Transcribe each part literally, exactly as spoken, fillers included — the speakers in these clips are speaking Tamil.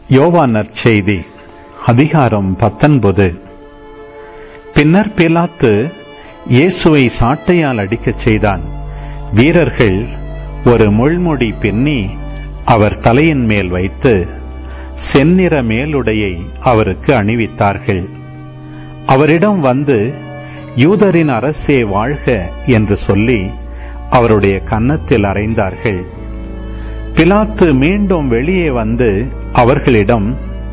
யோவான் நற்செய்தி அதிகாரம் பத்தொன்பது. பின்னர் பிலாத்து இயேசுவை சாட்டையால் அடிக்கச் செய்தான். வீரர்கள் ஒரு முள்முடி பின்னி அவர் தலையின் மேல் வைத்து செந்நிற மேலுடையை அவருக்கு அணிவித்தார்கள். அவரிடம் வந்து, யூதரின் அரசே வாழ்க என்று சொல்லி அவருடைய கன்னத்தில் அறைந்தார்கள். பிலாத்து மீண்டும் வெளியே வந்து அவர்களிடம்,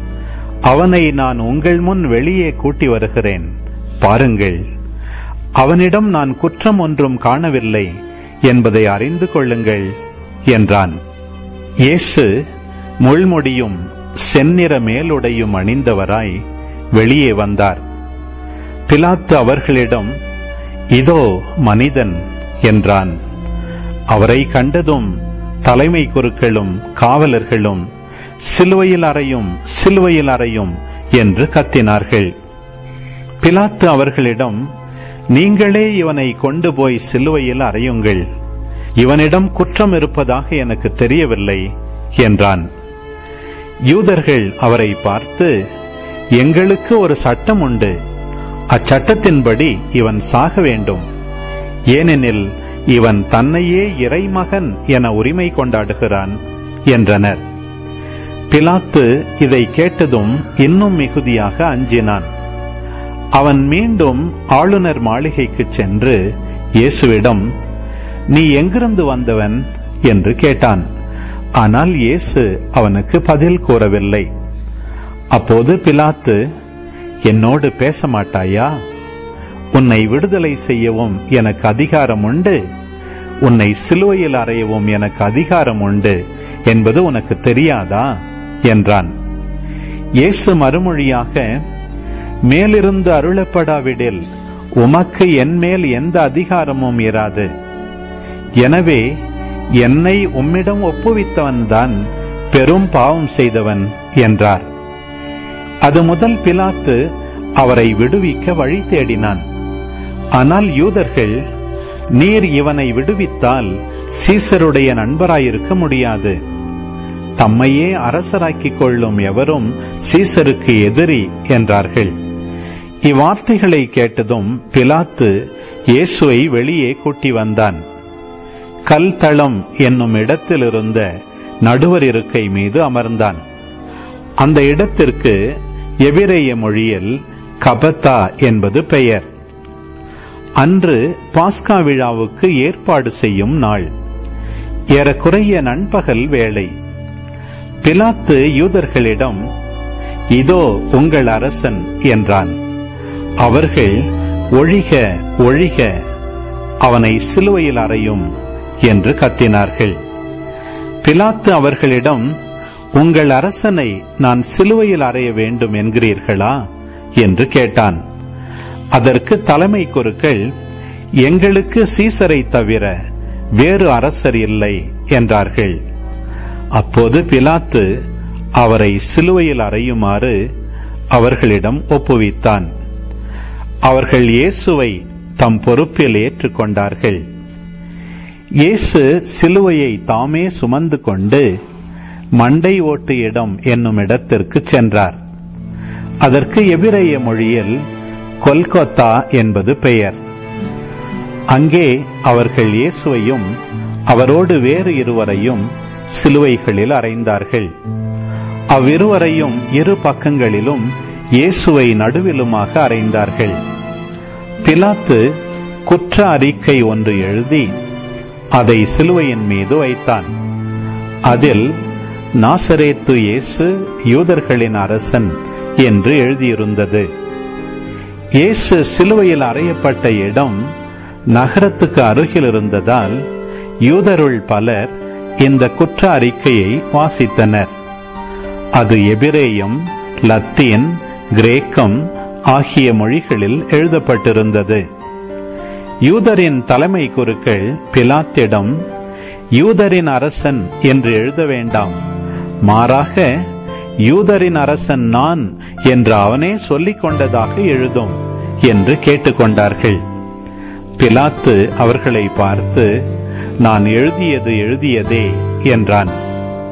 அவனை நான் உங்கள் முன் வெளியே கூட்டி வருகிறேன், பாருங்கள், அவனிடம் நான் குற்றம் ஒன்றும் காணவில்லை என்பதை அறிந்து கொள்ளுங்கள் என்றான். இயேசு முள்முடியும் செந்நிற மேலுடையும் அணிந்தவராய் வெளியே வந்தார். பிலாத்து அவர்களிடம், இதோ மனிதன் என்றான். அவரை கண்டதும் தலைமை குருக்களும் காவலர்களும் சிலுவையில் அறையும் சிலுவையில் அறையும் என்று கத்தினார்கள். பிலாத்து அவர்களிடம், நீங்களே இவனை கொண்டு போய் சிலுவையில் அறையுங்கள், இவனிடம் குற்றம் இருப்பதாக எனக்கு தெரியவில்லை என்றான். யூதர்கள் அவரை பார்த்து, எங்களுக்கு ஒரு சட்டம் உண்டு, அச்சட்டத்தின்படி இவன் சாக வேண்டும், ஏனெனில் இவன் தன்னையே இறைமகன் என உரிமை கொண்டாடுகிறான் என்றனர். பிலாத்து இதை கேட்டதும் இன்னும் மிகுதியாக அஞ்சினான். அவன் மீண்டும் ஆளுநர் மாளிகைக்கு சென்று இயேசுவிடம், நீ எங்கிருந்து வந்தவன் என்று கேட்டான். ஆனால் இயேசு அவனுக்கு பதில் கூறவில்லை. அப்போது பிலாத்து, என்னோடு பேச மாட்டாயா? உன்னை விடுதலை செய்யவும் எனக்கு அதிகாரம் உண்டு, உன்னை சிலுவையில் அறையவும் எனக்கு அதிகாரம் உண்டு என்பது உனக்கு தெரியாதா என்றான். இயேசு மறுமொழியாக, மேலிருந்து அருளப்படாவிடில் உமக்கு என்மேல் எந்த அதிகாரமும் இராது. எனவே என்னை உம்மிடம் ஒப்புவித்தவன்தான் பெரும் பாவம் செய்தவன் என்றார். அது முதல் பிலாத்து அவரை விடுவிக்க வழி தேடினான். ஆனால் யூதர்கள், நீர் இவனை விடுவித்தால் சீசருடைய நண்பராயிருக்க முடியாது, தம்மையே அரசராக்கிக் கொள்ளும் எவரும் சீசருக்கு எதிரி என்றார்கள். இவ்வார்த்தைகளை கேட்டதும் பிலாத்து இயேசுவை வெளியே கூட்டி வந்தான். கல் தளம் என்னும் இடத்தில் இருந்த நடுவர் இருக்கை மீது அமர்ந்தான். அந்த இடத்திற்கு எபிரேய மொழியில் கபத்தா என்பது பெயர். அன்று பாஸ்கா விழாவுக்கு ஏற்பாடு செய்யும் நாள். ஏறக்குறைய நண்பகல் வேளை. பிலாத்து யூதர்களிடம், இதோ உங்கள் அரசன் என்றான். அவர்கள், ஒழிக ஒழிக, அவனை சிலுவையில் அறையும் என்று கத்தினார்கள். பிலாத்து அவர்களிடம், உங்கள் அரசனை நான் சிலுவையில் அறைய வேண்டும் என்கிறீர்களா என்று கேட்டான். அதற்கு தலைமை குருக்கள், எங்களுக்கு சீசரை தவிர வேறு அரசர் இல்லை என்றார்கள். அப்போது பிலாத்து அவரை சிலுவையில் அறையுமாறு அவர்களிடம் ஒப்புவித்தான். அவர்கள் இயேசுவை தம் பொறுப்பில் ஏற்றுக்கொண்டார்கள். இயேசு சிலுவையை தாமே சுமந்து கொண்டு மண்டை ஓட்டு இடம் என்னும் இடத்திற்கு சென்றார். அதற்கு எபிரேய மொழியில் கொல்கொத்தா என்பது பெயர். அங்கே அவர்கள் இயேசுவையும் அவரோடு வேறு இருவரையும் சிலுவைகளில் அறைந்தார்கள். அவ்விருவரையும் இரு பக்கங்களிலும் இயேசுவை நடுவிலுமாக அறைந்தார்கள். பிலாத்து குற்ற அறிக்கை ஒன்று எழுதி அதை சிலுவையின் மீது வைத்தான். அதில் நாசரேத்து இயேசு யூதர்களின் அரசன் என்று எழுதியிருந்தது. இயேசு சிலுவையில் அறையப்பட்ட இடம் நகரத்துக்கு அருகில் இருந்ததால் யூதருள் பலர் இந்த குற்ற அறிக்கையை வாசித்தனர். அது எபிரேயம், லத்தீன், கிரேக்கம் ஆகிய மொழிகளில் எழுதப்பட்டிருந்தது. யூதரின் தலைமை குருக்கள் பிலாத்திடம், யூதரின் அரசன் என்று எழுத வேண்டாம், மாறாக யூதரின் அரசன் நான் என்று அவனே சொல்லிக் கொண்டதாக எழுதும் என்று கேட்டுக்கொண்டார்கள். பிலாத்து அவர்களை பார்த்து, நான் எழுதியது எழுதியதே என்றான்.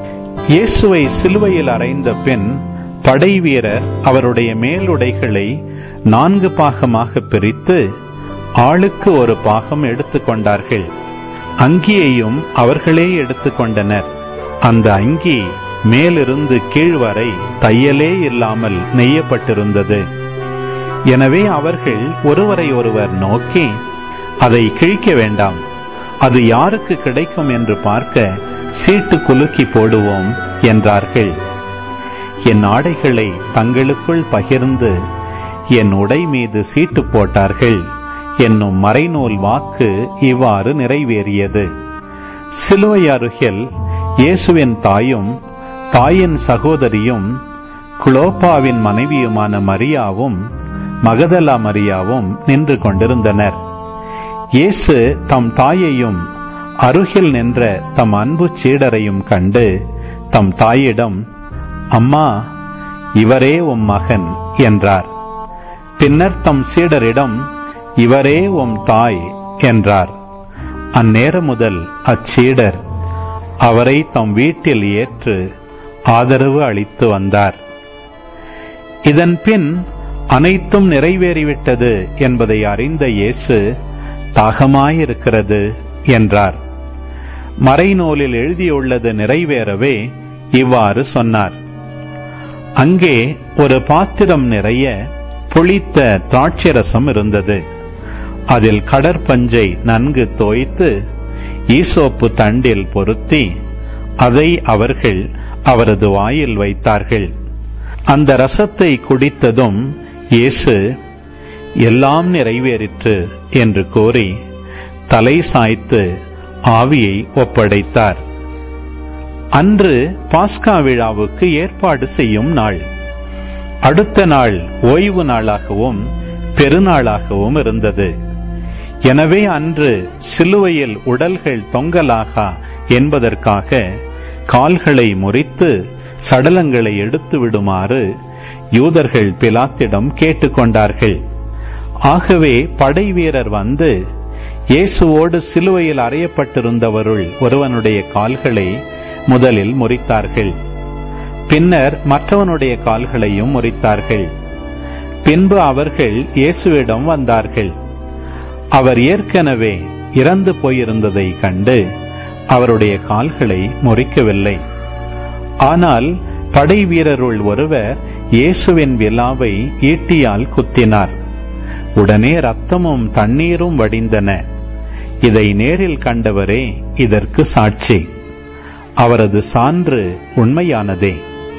இயேசுவை சிலுவையில் அறைந்த பின் படைவீரர் அவருடைய மேலுடைகளை நான்கு பாகமாக பிரித்து ஆளுக்கு ஒரு பாகம் எடுத்துக்கொண்டார்கள். அங்கியையும் அவர்களே எடுத்துக்கொண்டனர். அந்த அங்கி மேலிருந்து கீழ்வரை தையலே இல்லாமல் நெய்யப்பட்டிருந்தது. எனவே அவர்கள் ஒருவரை ஒருவர் நோக்கி, அதை கிழிக்க வேண்டாம், அது யாருக்கு கிடைக்கும் என்று பார்க்க சீட்டு குலுக்கி போடுவோம் என்றார்கள். என் ஆடைகளை தங்களுக்குள் பகிர்ந்து என் உடை மீது சீட்டு போட்டார்கள் என்னும் மறைநூல் வாக்கு இவ்வாறு நிறைவேறியது. சிலுவை அருகில் இயேசுவின் தாயும் தாயின் சகோதரியும் குளோப்பாவின் மனைவியுமான மரியாவும் மகதலா மரியாவும் நின்று கொண்டிருந்தனர். இயேசு தம் தாயையும் அருகில் நின்ற தம் அன்பு சீடரையும் கண்டு தம் தாயிடம், அம்மா, இவரே உம் மகன் என்றார். பின்னர் தம் சீடரிடம், இவரே உம் தாய் என்றார். அந்நேரம் முதல் அச்சீடர் அவரை தம் வீட்டில் ஏற்று ஆதரவு அளித்து வந்தார். இதன் பின் அனைத்தும் நிறைவேறிவிட்டது என்பதை அறிந்த இயேசு, தாகமாயிருக்கிறது என்றார். மறைநூலில் எழுதியுள்ளது நிறைவேறவே இவ்வாறு சொன்னார். அங்கே ஒரு பாத்திரம் நிறைய புளித்த திராட்சரசம் இருந்தது. அதில் கடற்பஞ்சை நன்கு தோய்த்து ஈசோப்பு தண்டில் பொருத்தி அதை அவர்கள் அவரது வாயில் வைத்தார்கள். அந்த ரசத்தை குடித்ததும் இயேசு, எல்லாம் நிறைவேறிற்று என்று கூறி தலை சாய்த்து ஆவியை ஒப்படைத்தார். அன்று பாஸ்கா விழாவுக்கு ஏற்பாடு செய்யும் நாள். அடுத்த நாள் ஓய்வு நாளாகவும் பெருநாளாகவும் இருந்தது. எனவே அன்று சிலுவையில் உடல்கள் தொங்கலாகா என்பதற்காக கால்களை முறித்து சடலங்களை எடுத்து விடுமாறு யூதர்கள் பிலாத்திடம் கேட்டுக்கொண்டார்கள். ஆகவே படை வீரர் வந்து இயேசுவோடு சிலுவையில் அறையப்பட்டிருந்தவருள் ஒருவனுடைய கால்களை முதலில் முறித்தார்கள். பின்னர் மற்றவனுடைய கால்களையும் முறித்தார்கள். பின்பு அவர்கள் இயேசுவிடம் வந்தார்கள். அவர் ஏற்கனவே இறந்து போயிருந்ததை கண்டு அவருடைய கால்களை முறிக்கவில்லை. ஆனால் படை வீரருள் ஒருவர் இயேசுவின் விலாவை ஈட்டியால் குத்தினார். உடனே இரத்தமும் தண்ணீரும் வடிந்தன. இதை நேரில் கண்டவரே இதற்கு சாட்சி. அவரது சான்று உண்மையானதே.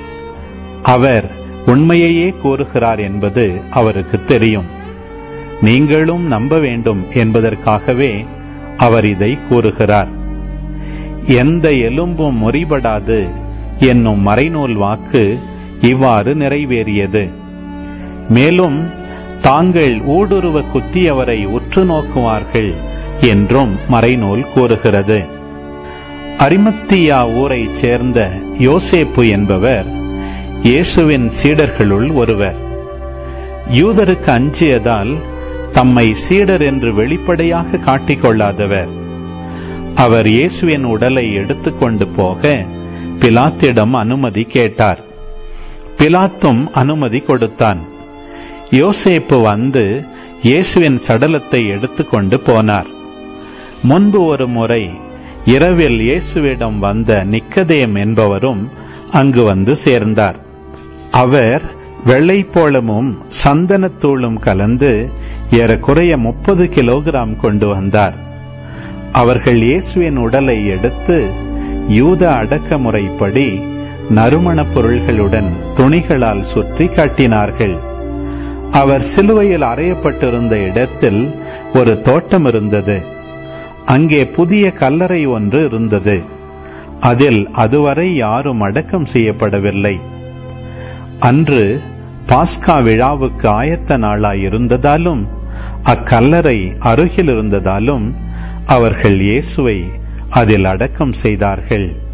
அவர் உண்மையையே கூறுகிறார் என்பது அவருக்கு தெரியும். நீங்களும் நம்ப வேண்டும் என்பதற்காகவே அவர் இதை கூறுகிறார். எந்த எலும்பும் முறிபடாது என்னும் மறைநூல் வாக்கு இவ்வாறு நிறைவேறியது. மேலும் தாங்கள் ஊடுருவ குத்தியவரை உற்று நோக்குவார்கள் என்றும் மறைநூல் கூறுகிறது. அரிமத்தியா ஊரைச் சேர்ந்த யோசேப்பு என்பவர் இயேசுவின் சீடர்களுள் ஒருவர். யூதருக்கு அஞ்சியதால் தம்மை சீடர் என்று வெளிப்படையாக காட்டிக்கொள்ளாதவர். அவர் இயேசுவின் உடலை எடுத்துக்கொண்டு போக பிலாத்திடம் அனுமதி கேட்டார். பிலாத்தும் அனுமதி கொடுத்தான். யோசேப்பு வந்து இயேசுவின் சடலத்தை எடுத்துக்கொண்டு போனார். முன்பு ஒரு முறை இரவில் இயேசுவிடம் வந்த நிக்கதேம் என்பவரும் அங்கு வந்து சேர்ந்தார். அவர் வெள்ளைப்போளமும் சந்தனத்தூளும் கலந்து ஏறக்குறைய முப்பது கிலோகிராம் கொண்டு வந்தார். அவர்கள் இயேசுவின் உடலை எடுத்து யூத அடக்கமுறைப்படி நறுமணப் பொருள்களுடன் துணிகளால் சுற்றி கட்டினார்கள். அவர் சிலுவையில் அறையப்பட்டிருந்த இடத்தில் ஒரு தோட்டம் இருந்தது. அங்கே புதிய கல்லறை ஒன்று இருந்தது. அதில் அதுவரை யாரும் அடக்கம் செய்யப்படவில்லை. அன்று பாஸ்கா விழாவுக்கு ஆயத்த நாளாயிருந்ததாலும் அக்கல்லறை அருகில் இருந்ததாலும் அவர்கள் இயேசுவை அதில் அடக்கம் செய்தார்கள்.